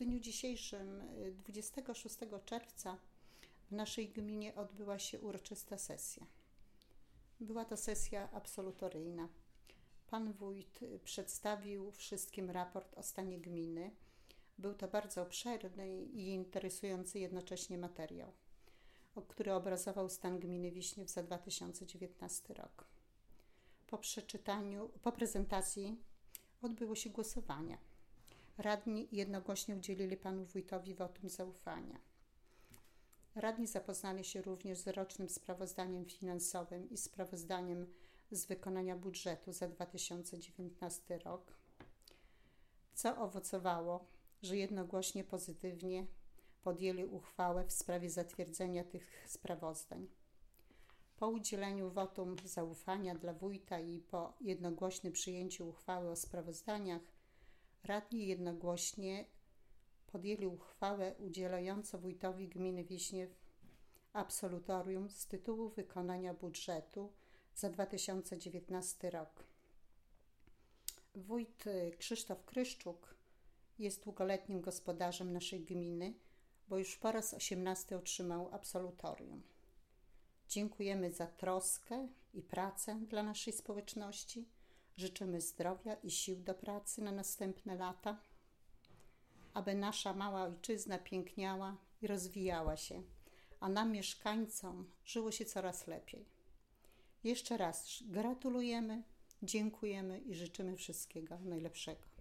dniu dzisiejszym, 26 czerwca, w naszej gminie odbyła się uroczysta sesja. Była to sesja absolutoryjna. Pan wójt przedstawił wszystkim raport o stanie gminy. Był to bardzo obszerny i interesujący jednocześnie materiał, który obrazował stan gminy Wiśniew za 2019 rok. Po prezentacji odbyło się głosowanie. Radni jednogłośnie udzielili panu wójtowi wotum zaufania. Radni zapoznali się również z rocznym sprawozdaniem finansowym i sprawozdaniem z wykonania budżetu za 2019 rok, co owocowało, że jednogłośnie pozytywnie podjęli uchwałę w sprawie zatwierdzenia tych sprawozdań. Po udzieleniu wotum zaufania dla wójta i po jednogłośnym przyjęciu uchwały o sprawozdaniach, radni jednogłośnie podjęli uchwałę udzielającą wójtowi gminy Wiśniew absolutorium z tytułu wykonania budżetu za 2019 rok. Wójt Krzysztof Kryszczuk jest długoletnim gospodarzem naszej gminy, bo już po raz 18 otrzymał absolutorium. Dziękujemy za troskę i pracę dla naszej społeczności. Życzymy zdrowia i sił do pracy na następne lata, aby nasza mała ojczyzna piękniała i rozwijała się, a nam, mieszkańcom, żyło się coraz lepiej. Jeszcze raz gratulujemy, dziękujemy i życzymy wszystkiego najlepszego.